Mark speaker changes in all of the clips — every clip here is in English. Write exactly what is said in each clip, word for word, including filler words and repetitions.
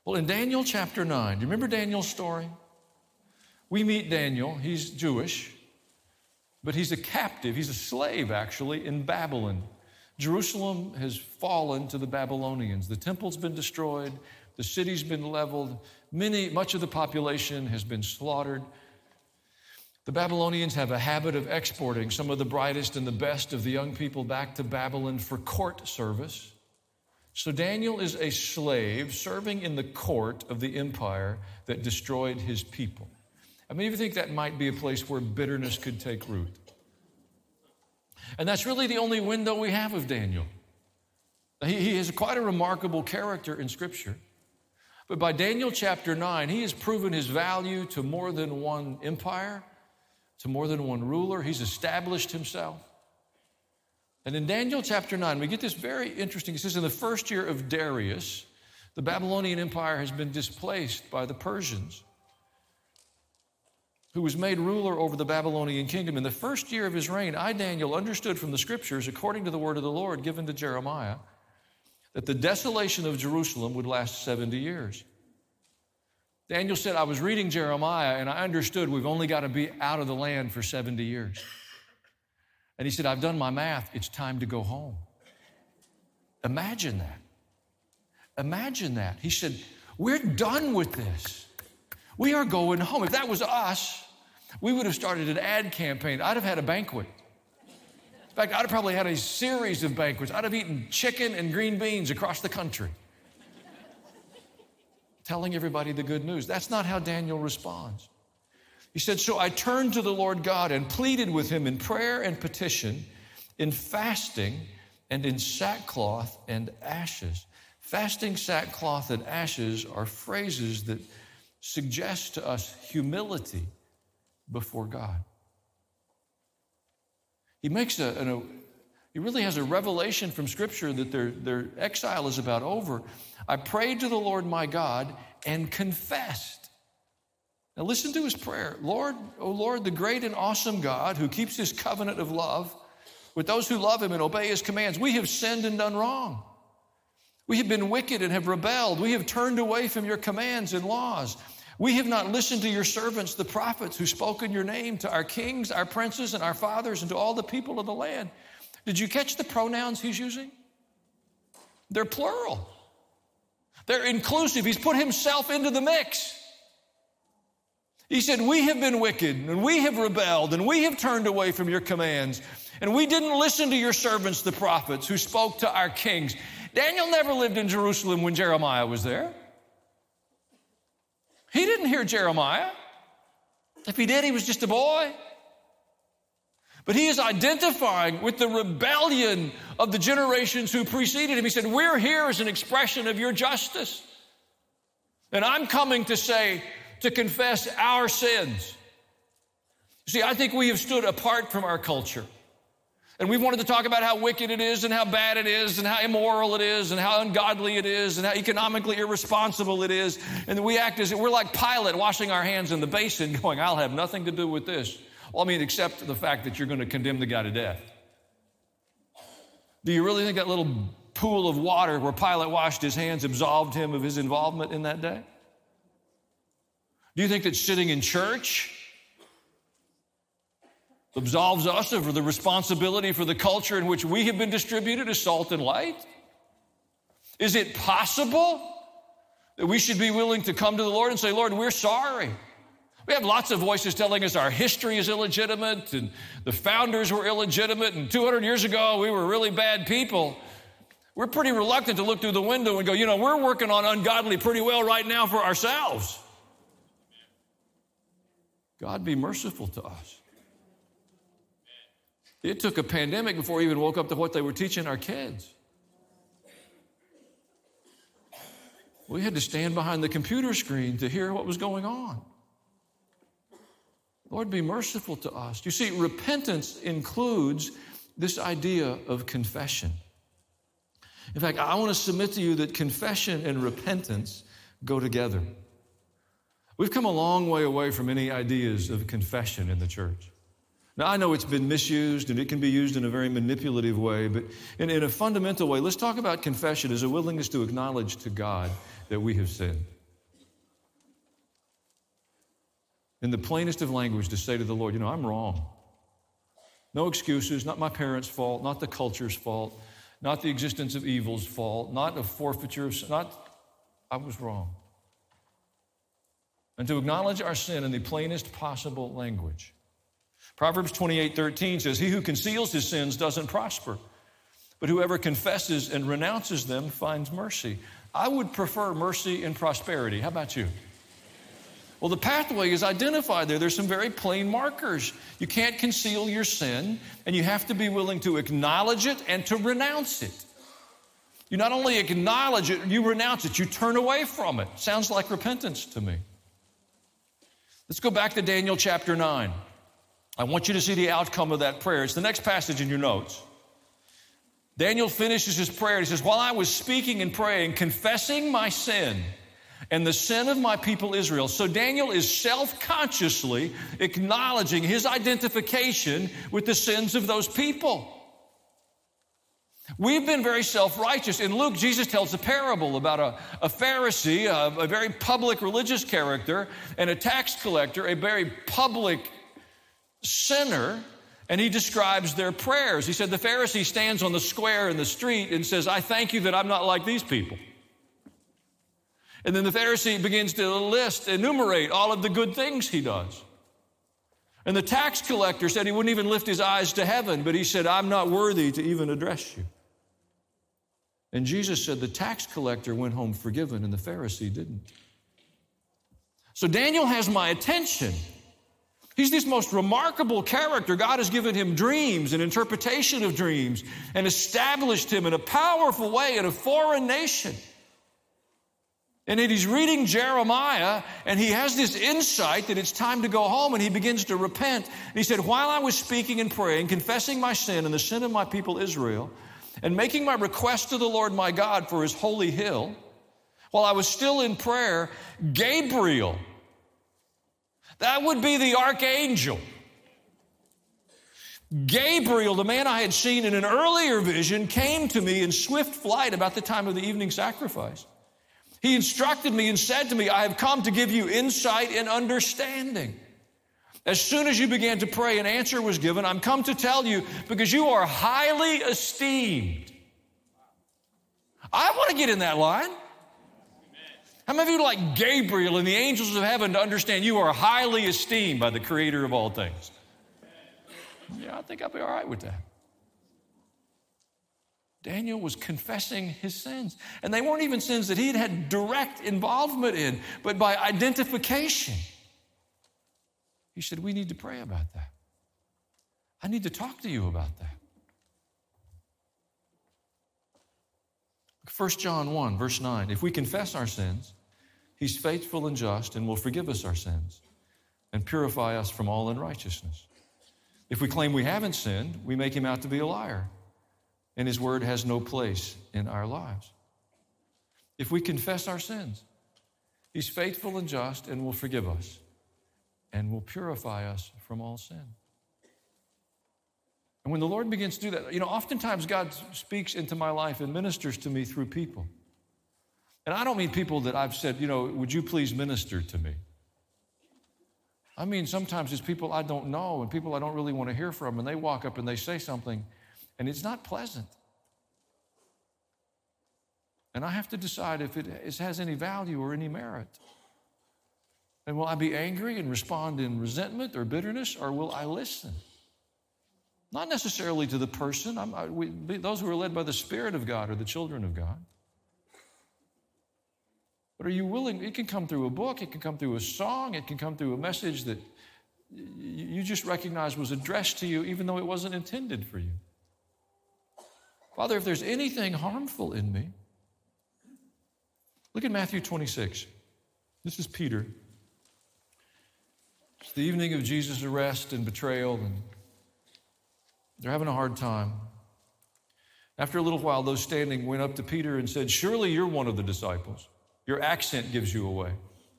Speaker 1: Well, in Daniel chapter nine, do you remember Daniel's story? We meet Daniel. He's Jewish, but he's a captive. He's a slave, actually, in Babylon. Jerusalem has fallen to the Babylonians. The temple's been destroyed. The city's been leveled. Many, much of the population has been slaughtered. The Babylonians have a habit of exporting some of the brightest and the best of the young people back to Babylon for court service. So Daniel is a slave serving in the court of the empire that destroyed his people. I mean, if you think that might be a place where bitterness could take root. And that's really the only window we have of Daniel. He, he is quite a remarkable character in Scripture. But by Daniel chapter nine, he has proven his value to more than one empire, to more than one ruler. He's established himself. And in Daniel chapter nine, we get this very interesting. It says, in the first year of Darius, the Babylonian Empire has been displaced by the Persians, who was made ruler over the Babylonian kingdom. In the first year of his reign, I, Daniel, understood from the Scriptures, according to the word of the Lord given to Jeremiah, that the desolation of Jerusalem would last seventy years. Daniel said, I was reading Jeremiah, and I understood we've only got to be out of the land for seventy years. And he said, I've done my math. It's time to go home. Imagine that. Imagine that. He said, we're done with this. We are going home. If that was us, we would have started an ad campaign. I'd have had a banquet. In fact, I'd have probably had a series of banquets. I'd have eaten chicken and green beans across the country, telling everybody the good news. That's not how Daniel responds. He said, so I turned to the Lord God and pleaded with him in prayer and petition, in fasting and in sackcloth and ashes. Fasting, sackcloth, and ashes are phrases that suggest to us humility before God. He makes a, a he really has a revelation from Scripture that their, their exile is about over. I prayed to the Lord my God and confessed. Now listen to his prayer. Lord, O Lord, the great and awesome God who keeps his covenant of love with those who love him and obey his commands. We have sinned and done wrong. We have been wicked and have rebelled. We have turned away from your commands and laws. We have not listened to your servants, the prophets, who spoke in your name to our kings, our princes, and our fathers, and to all the people of the land. Did you catch the pronouns he's using? They're plural. They're inclusive. He's put himself into the mix. He said, we have been wicked, and we have rebelled, and we have turned away from your commands, and we didn't listen to your servants, the prophets, who spoke to our kings. Daniel never lived in Jerusalem when Jeremiah was there. He didn't hear Jeremiah. If he did, he was just a boy. But he is identifying with the rebellion of the generations who preceded him. He said, we're here as an expression of your justice. And I'm coming to say, to confess our sins. See, I think we have stood apart from our culture. And we've wanted to talk about how wicked it is and how bad it is and how immoral it is and how ungodly it is and how economically irresponsible it is. And we act as if we're like Pilate washing our hands in the basin going, I'll have nothing to do with this. Well, I mean, except the fact that you're going to condemn the guy to death. Do you really think that little pool of water where Pilate washed his hands absolved him of his involvement in that day? Do you think that sitting in church absolves us of the responsibility for the culture in which we have been distributed as salt and light? Is it possible that we should be willing to come to the Lord and say, Lord, we're sorry. We have lots of voices telling us our history is illegitimate and the founders were illegitimate and two hundred years ago we were really bad people. We're pretty reluctant to look through the window and go, you know, we're working on ungodly pretty well right now for ourselves. God be merciful to us. It took a pandemic before we even woke up to what they were teaching our kids. We had to stand behind the computer screen to hear what was going on. Lord, be merciful to us. You see, repentance includes this idea of confession. In fact, I want to submit to you that confession and repentance go together. We've come a long way away from any ideas of confession in the church. Now, I know it's been misused and it can be used in a very manipulative way, but in, in a fundamental way, let's talk about confession as a willingness to acknowledge to God that we have sinned. in the plainest of language to say to the Lord, you know, I'm wrong. No excuses, not my parents' fault, not the culture's fault, not the existence of evil's fault, not a forfeiture, not, I was wrong. And to acknowledge our sin in the plainest possible language. Proverbs twenty-eight thirteen says, he who conceals his sins doesn't prosper, but whoever confesses and renounces them finds mercy. I would prefer mercy and prosperity. How about you? Well, the pathway is identified there. There's some very plain markers. You can't conceal your sin, and you have to be willing to acknowledge it and to renounce it. You not only acknowledge it, you renounce it. You turn away from it. Sounds like repentance to me. Let's go back to Daniel chapter nine. I want you to see the outcome of that prayer. It's the next passage in your notes. Daniel finishes his prayer. He says, while I was speaking and praying, confessing my sin and the sin of my people Israel. So Daniel is self-consciously acknowledging his identification with the sins of those people. We've been very self-righteous. In Luke, Jesus tells a parable about a, a Pharisee, a, a very public religious character, and a tax collector, a very public sinner, and he describes their prayers. He said the Pharisee stands on the square in the street and says, I thank you that I'm not like these people. And then the Pharisee begins to list, enumerate all of the good things he does. And the tax collector said he wouldn't even lift his eyes to heaven, but he said, I'm not worthy to even address you. And Jesus said the tax collector went home forgiven and the Pharisee didn't. So Daniel has my attention. He's this most remarkable character. God has given him dreams and interpretation of dreams and established him in a powerful way in a foreign nation. And then he's reading Jeremiah, and he has this insight that it's time to go home, and he begins to repent. And he said, while I was speaking and praying, confessing my sin and the sin of my people Israel, and making my request to the Lord my God for his holy hill, while I was still in prayer, Gabriel, that would be the archangel, Gabriel, the man I had seen in an earlier vision, came to me in swift flight about the time of the evening sacrifice. He instructed me and said to me, I have come to give you insight and understanding. As soon as you began to pray, an answer was given. I'm come to tell you because you are highly esteemed. I want to get in that line. How many of you like Gabriel and the angels of heaven to understand you are highly esteemed by the creator of all things? Yeah, I think I'll be all right with that. Daniel was confessing his sins. And they weren't even sins that he had had direct involvement in, but by identification. He said, we need to pray about that. I need to talk to you about that. First John one, verse nine. If we confess our sins, he's faithful and just and will forgive us our sins and purify us from all unrighteousness. If we claim we haven't sinned, we make him out to be a liar, and his word has no place in our lives. If we confess our sins, he's faithful and just and will forgive us and will purify us from all sin. And when the Lord begins to do that, you know, oftentimes God speaks into my life and ministers to me through people. And I don't mean people that I've said, you know, would you please minister to me? I mean, sometimes it's people I don't know and people I don't really want to hear from, and they walk up and they say something, and it's not pleasant. And I have to decide if it has any value or any merit. And will I be angry and respond in resentment or bitterness, or will I listen? Not necessarily to the person. I'm, I, we, those who are led by the Spirit of God are the children of God. But are you willing? It can come through a book. It can come through a song. It can come through a message that you just recognize was addressed to you even though it wasn't intended for you. Father, if there's anything harmful in me, look at Matthew twenty-six. This is Peter. It's the evening of Jesus' arrest and betrayal, and they're having a hard time. After a little while, those standing went up to Peter and said, surely you're one of the disciples. Your accent gives you away.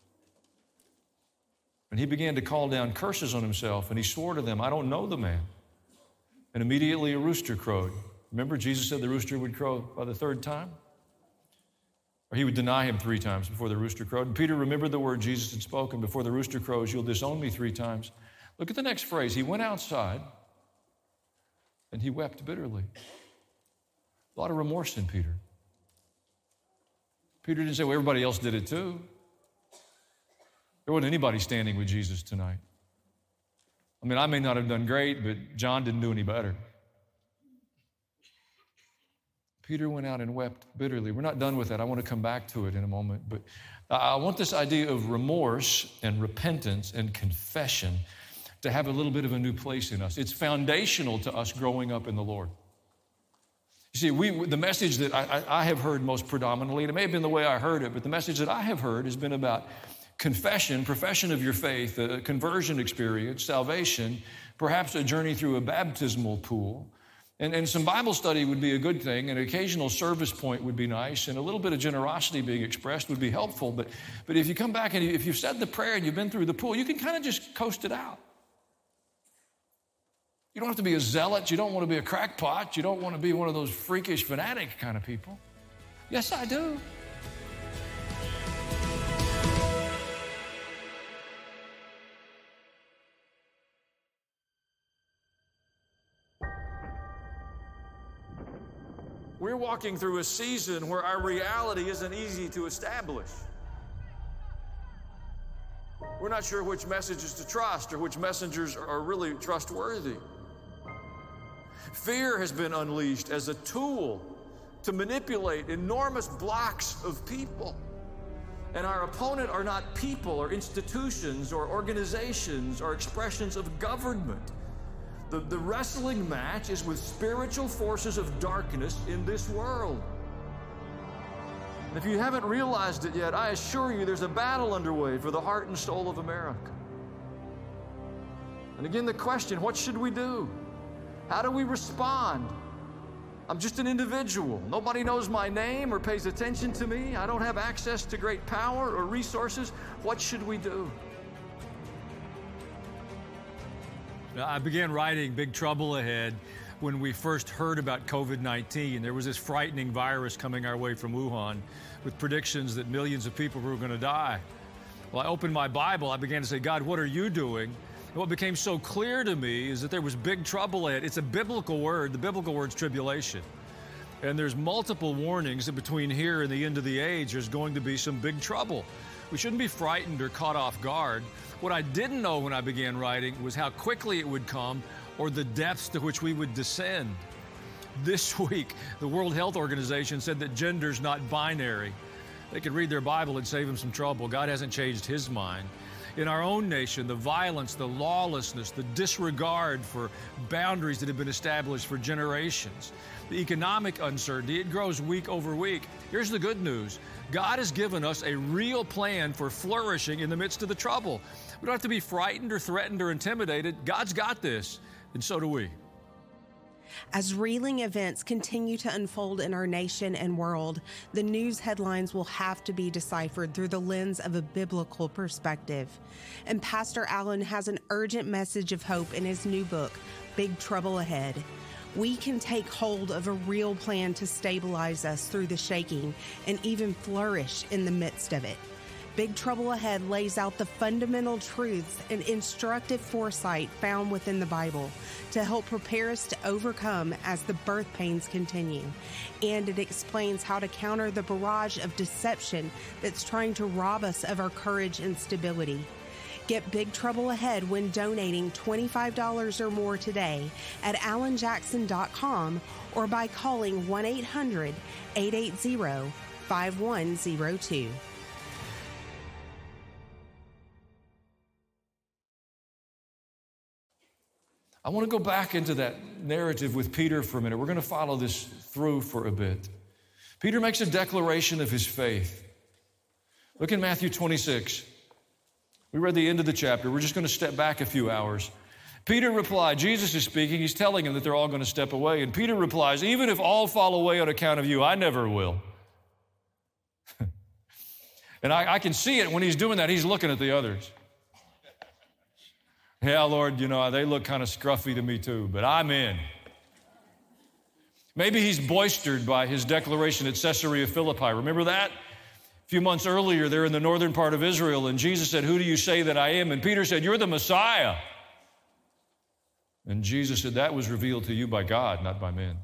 Speaker 1: And he began to call down curses on himself, and he swore to them, I don't know the man. And immediately a rooster crowed. Remember, Jesus said the rooster would crow by the third time? or he would deny him three times before the rooster crowed. And Peter remembered the word Jesus had spoken, before the rooster crows, you'll disown me three times. Look at the next phrase. He went outside and he wept bitterly. A lot of remorse in Peter. Peter didn't say, well, everybody else did it too. There wasn't anybody standing with Jesus tonight. I mean, I may not have done great, but John didn't do any better. Peter went out and wept bitterly. We're not done with that. I want to come back to it in a moment. But I want this idea of remorse and repentance and confession to have a little bit of a new place in us. It's foundational to us growing up in the Lord. You see, we, the message that I, I, I have heard most predominantly, and it may have been the way I heard it, but the message that I have heard has been about confession, profession of your faith, a conversion experience, salvation, perhaps a journey through a baptismal pool. And, and some Bible study would be a good thing. An occasional service point would be nice. And a little bit of generosity being expressed would be helpful. But, but if you come back and you, if you've said the prayer and you've been through the pool, you can kind of just coast it out. You don't have to be a zealot. You don't want to be a crackpot. You don't want to be one of those freakish fanatic kind of people. Yes, I do. We're walking through a season where our reality isn't easy to establish. We're not sure which messages to trust or which messengers are really trustworthy. Fear has been unleashed as a tool to manipulate enormous blocks of people. And our opponent are not people or institutions or organizations or expressions of government. The, the wrestling match is with spiritual forces of darkness in this world. And if you haven't realized it yet, I assure you there's a battle underway for the heart and soul of America. And again, the question, what should we do? How do we respond? I'm just an individual. Nobody knows my name or pays attention to me. I don't have access to great power or resources. What should we do?
Speaker 2: I began writing Big Trouble Ahead when we first heard about COVID nineteen. There was this frightening virus coming our way from Wuhan with predictions that millions of people were going to die. Well, I opened my Bible. I began to say, God, what are you doing? And what became so clear to me is that there was big trouble ahead. It's a biblical word. The biblical word's tribulation. And there's multiple warnings that between here and the end of the age, there's going to be some big trouble. We shouldn't be frightened or caught off guard. What I didn't know when I began writing was how quickly it would come or the depths to which we would descend. This week, the World Health Organization said that gender's not binary. They could read their Bible and save them some trouble. God hasn't changed his mind. In our own nation, the violence, the lawlessness, the disregard for boundaries that have been established for generations, the economic uncertainty, it grows week over week. Here's the good news. God has given us a real plan for flourishing in the midst of the trouble. We don't have to be frightened or threatened or intimidated. God's got this, and so do we.
Speaker 3: As reeling events continue to unfold in our nation and world, the news headlines will have to be deciphered through the lens of a biblical perspective. And Pastor Allen has an urgent message of hope in his new book, Big Trouble Ahead. We can take hold of a real plan to stabilize us through the shaking and even flourish in the midst of it. Big Trouble Ahead lays out the fundamental truths and instructive foresight found within the Bible to help prepare us to overcome as the birth pains continue. And it explains how to counter the barrage of deception that's trying to rob us of our courage and stability. Get Big Trouble Ahead when donating twenty-five dollars or more today at alan jackson dot com or by calling one eight hundred eight eight zero five one zero two.
Speaker 1: I want to go back into that narrative with Peter for a minute. We're going to follow this through for a bit. Peter makes a declaration of his faith. Look in Matthew twenty-six. We read the end of the chapter. We're just going to step back a few hours. Peter replied, Jesus is speaking. He's telling him that they're all going to step away. And Peter replies, even if all fall away on account of you, I never will. And I, I can see it when he's doing that. He's looking at the others. Yeah, Lord, you know, they look kind of scruffy to me too, but I'm in. Maybe he's boistered by his declaration at Caesarea Philippi. Remember that? few months earlier, they're in the northern part of Israel, and Jesus said, "Who do you say that I am?" And Peter said, "You're the Messiah." And Jesus said, "That was revealed to you by God, not by men."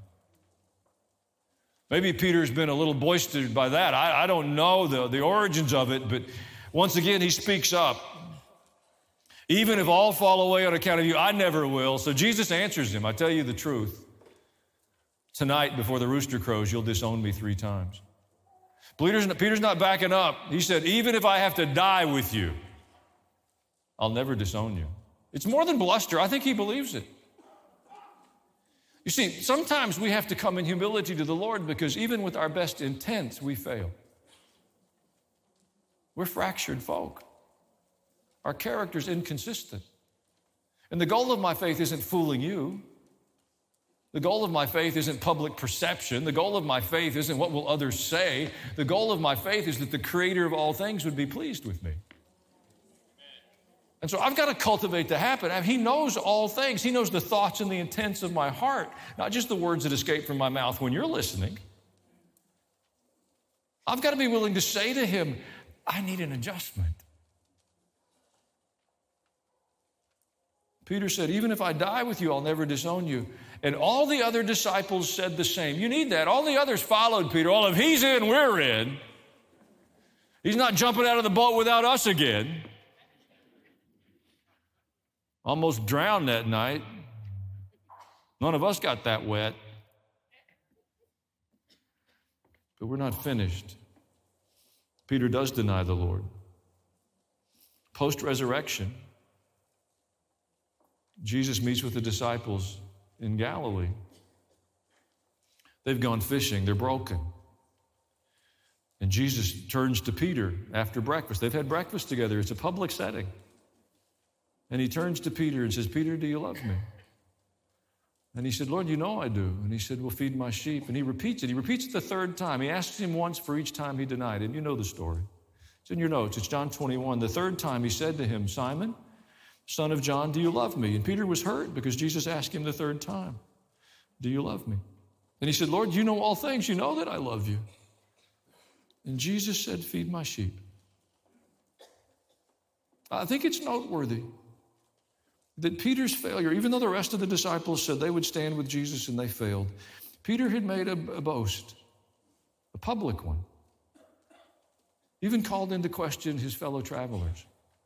Speaker 1: Maybe Peter's been a little boisterous by that. I, I don't know the, the origins of it, but once again, he speaks up. "Even if all fall away on account of you, I never will." So Jesus answers him, "I tell you the truth. Tonight, before the rooster crows, you'll disown me three times." Peter's not, Peter's not backing up. He said, "Even if I have to die with you, I'll never disown you." It's more than bluster. I think he believes it. You see, sometimes we have to come in humility to the Lord because even with our best intents, we fail. We're fractured folk. Our character's inconsistent. And the goal of my faith isn't fooling you. The goal of my faith isn't public perception. The goal of my faith isn't what will others say. The goal of my faith is that the Creator of all things would be pleased with me. And so I've got to cultivate the habit. I mean, he knows all things. He knows the thoughts and the intents of my heart, not just the words that escape from my mouth when you're listening. I've got to be willing to say to him, "I need an adjustment." Peter said, "Even if I die with you, I'll never disown you." And all the other disciples said the same. You need that. All the others followed Peter. Well, if he's in, we're in. He's not jumping out of the boat without us again. Almost drowned that night. None of us got that wet. But we're not finished. Peter does deny the Lord. Post-resurrection, Jesus meets with the disciples in Galilee. They've gone fishing. They're broken. And Jesus turns to Peter after breakfast. They've had breakfast together. It's a public setting. And he turns to Peter and says, "Peter, do you love me?" And he said, "Lord, you know I do." And he said, "Well, feed my sheep." And he repeats it. He repeats it the third time. He asks him once for each time he denied him. You know the story. It's in your notes. It's John twenty-one. The third time he said to him, "Simon, son of John, do you love me?" And Peter was hurt because Jesus asked him the third time, "Do you love me?" And he said, "Lord, you know all things. You know that I love you." And Jesus said, "Feed my sheep." I think it's noteworthy that Peter's failure, even though the rest of the disciples said they would stand with Jesus and they failed, Peter had made a, a boast, a public one, even called into question his fellow travelers.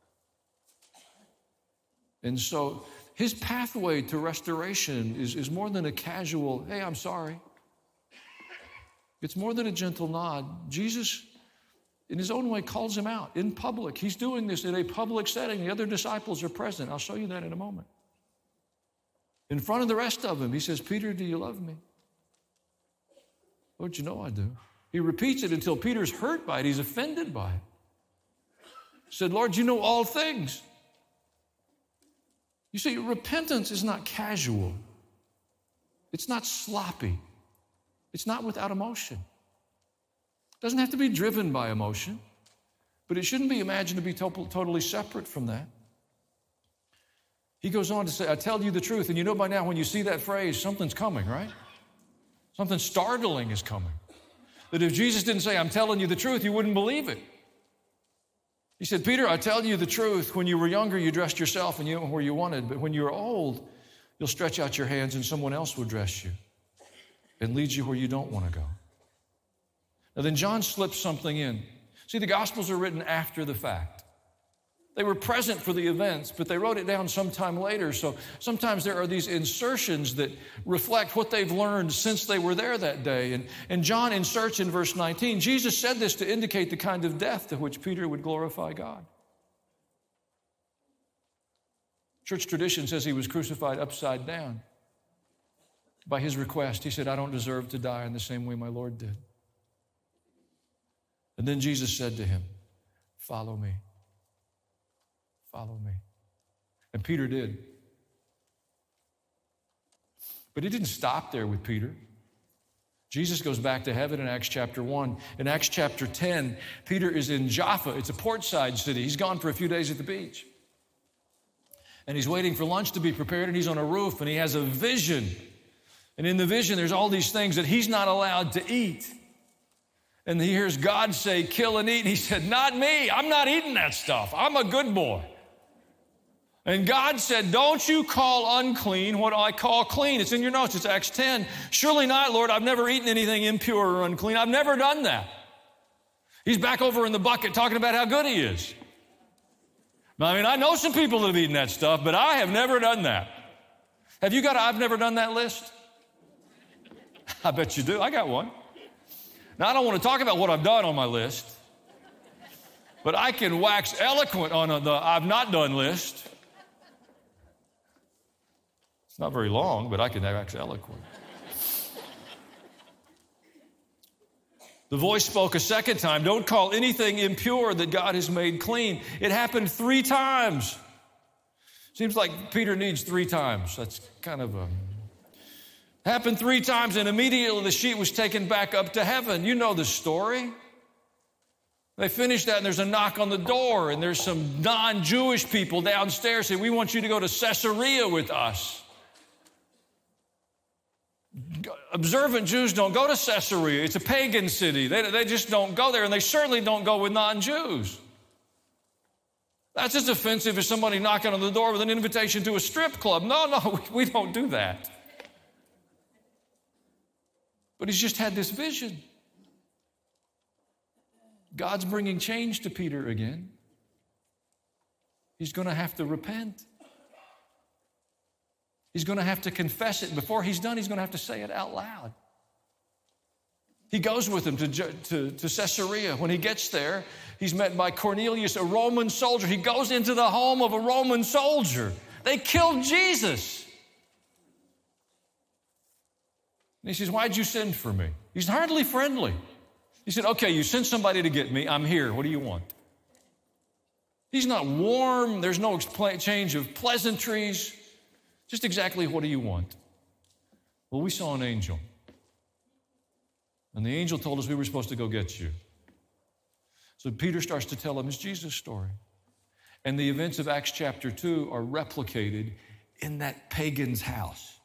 Speaker 1: And so his pathway to restoration is, is more than a casual, "Hey, I'm sorry." It's more than a gentle nod. Jesus, in his own way, calls him out in public. He's doing this in a public setting. The other disciples are present. I'll show you that in a moment. In front of the rest of them, he says, "Peter, do you love me?" "Lord, you know I do." He repeats it until Peter's hurt by it. He's offended by it. He said, "Lord, you know all things." You see, repentance is not casual. It's not sloppy. It's not without emotion. It doesn't have to be driven by emotion, but it shouldn't be imagined to be to- totally separate from that. He goes on to say, "I tell you the truth." And you know by now when you see that phrase, something's coming, right? Something startling is coming. That if Jesus didn't say, "I'm telling you the truth," you wouldn't believe it. He said, "Peter, I tell you the truth. When you were younger, you dressed yourself and you went where you wanted. But when you're old, you'll stretch out your hands and someone else will dress you and lead you where you don't want to go." Now then John slips something in. See, the Gospels are written after the fact. They were present for the events, but they wrote it down sometime later. So sometimes there are these insertions that reflect what they've learned since they were there that day. And, and John inserts in verse nineteen, Jesus said this to indicate the kind of death to which Peter would glorify God. Church tradition says he was crucified upside down. By his request, he said, "I don't deserve to die in the same way my Lord did." And then Jesus said to him, "Follow me. Follow me." And Peter did. But it didn't stop there with Peter. Jesus goes back to heaven in Acts chapter one. In Acts chapter ten, Peter is in Jaffa. It's a portside city. He's gone for a few days at the beach. And he's waiting for lunch to be prepared, and he's on a roof, and he has a vision. And in the vision, there's all these things that he's not allowed to eat. And he hears God say, kill and eat. And he said, not me. I'm not eating that stuff. I'm a good boy. And God said, don't you call unclean what I call clean. It's in your notes. It's Acts ten. Surely not, Lord. I've never eaten anything impure or unclean. I've never done that. He's back over in the bucket talking about how good he is. I mean, I know some people that have eaten that stuff, but I have never done that. Have you got a I've never done that list? I bet you do. I got one. Now, I don't want to talk about what I've done on my list, but I can wax eloquent on the I've not done list. It's not very long, but I can wax eloquent. The voice spoke a second time. Don't call anything impure that God has made clean. It happened three times. Seems like Peter needs three times. That's kind of a... Happened three times, and immediately the sheet was taken back up to heaven. You know the story. They finished that, and there's a knock on the door, and there's some non-Jewish people downstairs saying, we want you to go to Caesarea with us. Observant Jews don't go to Caesarea. It's a pagan city. They, they just don't go there, and they certainly don't go with non-Jews. That's as offensive as somebody knocking on the door with an invitation to a strip club. No, no, we, we don't do that. But he's just had this vision. God's bringing change to Peter again. He's going to have to repent. He's going to have to confess it. Before he's done, he's going to have to say it out loud. He goes with him to, to, to Caesarea. When he gets there, he's met by Cornelius, a Roman soldier. He goes into the home of a Roman soldier. They killed Jesus. And he says, why'd you send for me? He's hardly friendly. He said, okay, you sent somebody to get me. I'm here. What do you want? He's not warm. There's no exchange of pleasantries. Just exactly what do you want? Well, we saw an angel. And the angel told us we were supposed to go get you. So Peter starts to tell him his Jesus story. And the events of Acts chapter two are replicated in that pagan's house.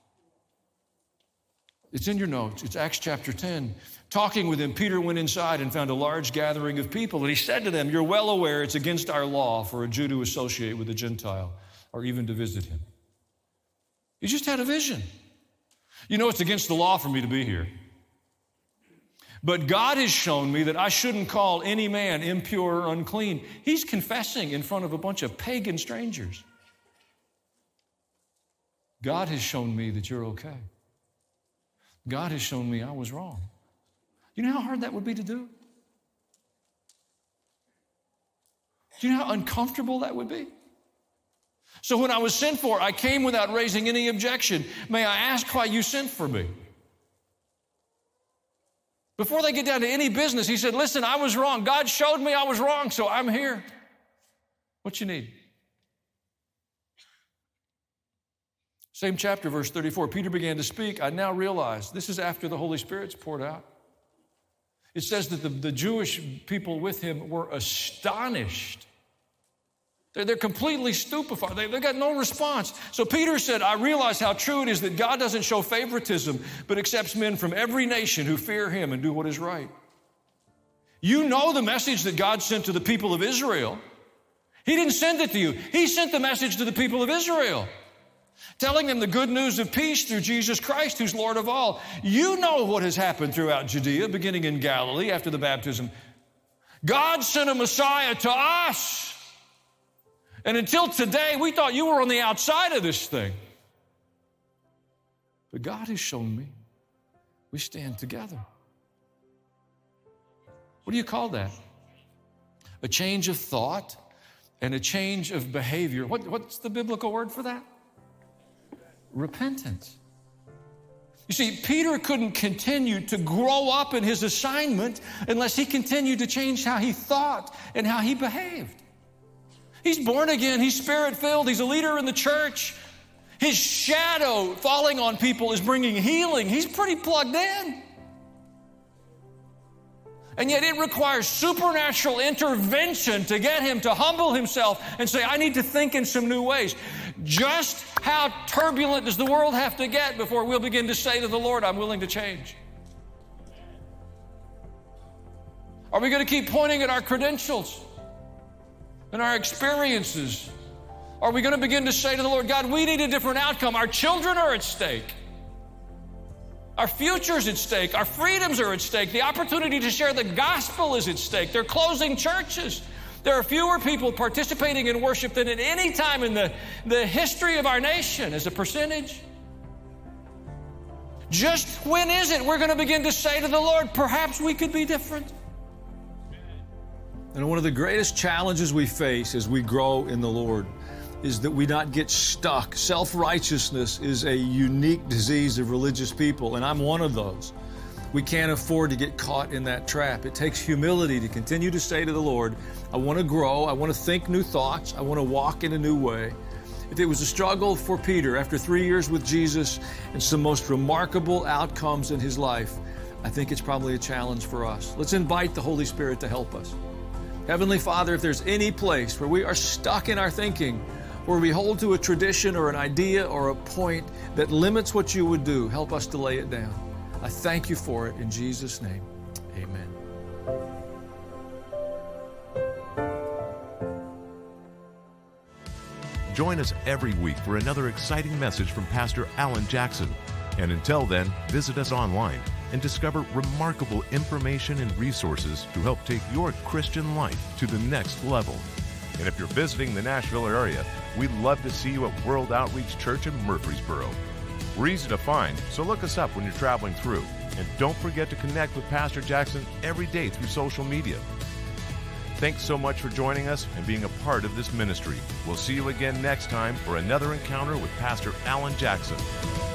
Speaker 1: It's in your notes. It's Acts chapter ten. Talking with him, Peter went inside and found a large gathering of people. And he said to them, you're well aware it's against our law for a Jew to associate with a Gentile or even to visit him. He just had a vision. You know, it's against the law for me to be here. But God has shown me that I shouldn't call any man impure or unclean. He's confessing in front of a bunch of pagan strangers. God has shown me that you're okay. God has shown me I was wrong. You know how hard that would be to do? Do you know how uncomfortable that would be? So when I was sent for, I came without raising any objection. May I ask why you sent for me? Before they get down to any business, he said, listen, I was wrong. God showed me I was wrong, so I'm here. What you need? Same chapter, verse thirty-four. Peter began to speak. I now realize, this is after the Holy Spirit's poured out. It says that the, the Jewish people with him were astonished. They're, they're completely stupefied. They, they got no response. So Peter said, I realize how true it is that God doesn't show favoritism, but accepts men from every nation who fear him and do what is right. You know the message that God sent to the people of Israel. He didn't send it to you. He sent the message to the people of Israel, telling them the good news of peace through Jesus Christ, who's Lord of all. You know what has happened throughout Judea, beginning in Galilee after the baptism. God sent a Messiah to us. And until today, we thought you were on the outside of this thing. But God has shown me we stand together. What do you call that? A change of thought and a change of behavior. What, what's the biblical word for that? Repentance. You see, Peter couldn't continue to grow up in his assignment unless he continued to change how he thought and how he behaved. He's born again. He's spirit-filled. He's a leader in the church. His shadow falling on people is bringing healing. He's pretty plugged in. And yet it requires supernatural intervention to get him to humble himself and say, I need to think in some new ways. Just how turbulent does the world have to get before we'll begin to say to the Lord, I'm willing to change? Are we going to keep pointing at our credentials and our experiences? Are we going to begin to say to the Lord, God, we need a different outcome. Our children are at stake. Our future's at stake. Our freedoms are at stake. The opportunity to share the gospel is at stake. They're closing churches. There are fewer people participating in worship than at any time in the, the history of our nation as a percentage. Just when is it we're going to begin to say to the Lord, perhaps we could be different?
Speaker 2: And one of the greatest challenges we face as we grow in the Lord is that we not get stuck. Self-righteousness is a unique disease of religious people, and I'm one of those. We can't afford to get caught in that trap. It takes humility to continue to say to the Lord, I want to grow, I want to think new thoughts, I want to walk in a new way. If it was a struggle for Peter after three years with Jesus and some most remarkable outcomes in his life, I think it's probably a challenge for us. Let's invite the Holy Spirit to help us. Heavenly Father, if there's any place where we are stuck in our thinking, where we hold to a tradition or an idea or a point that limits what you would do, help us to lay it down. I thank you for it in Jesus' name. Amen.
Speaker 4: Join us every week for another exciting message from Pastor Alan Jackson. And until then, visit us online and discover remarkable information and resources to help take your Christian life to the next level. And if you're visiting the Nashville area, we'd love to see you at World Outreach Church in Murfreesboro. We're easy to find, so look us up when you're traveling through. And don't forget to connect with Pastor Jackson every day through social media. Thanks so much for joining us and being a part of this ministry. We'll see you again next time for another encounter with Pastor Alan Jackson.